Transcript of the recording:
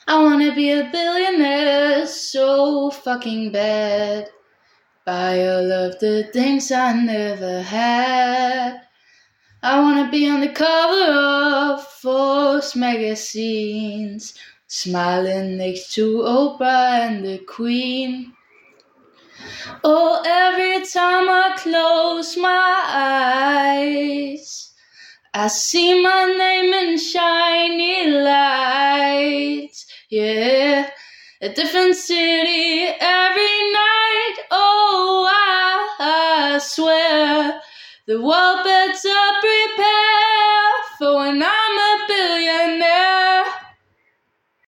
I wanna be a billionaire so fucking bad. Buy all of the things I never had. I wanna be on the cover of Forbes magazines, smiling next to Oprah and the Queen. Oh, every time I close my eyes, I see my name in shiny lights. Yeah, a different city every night. Oh, I swear the world better prepare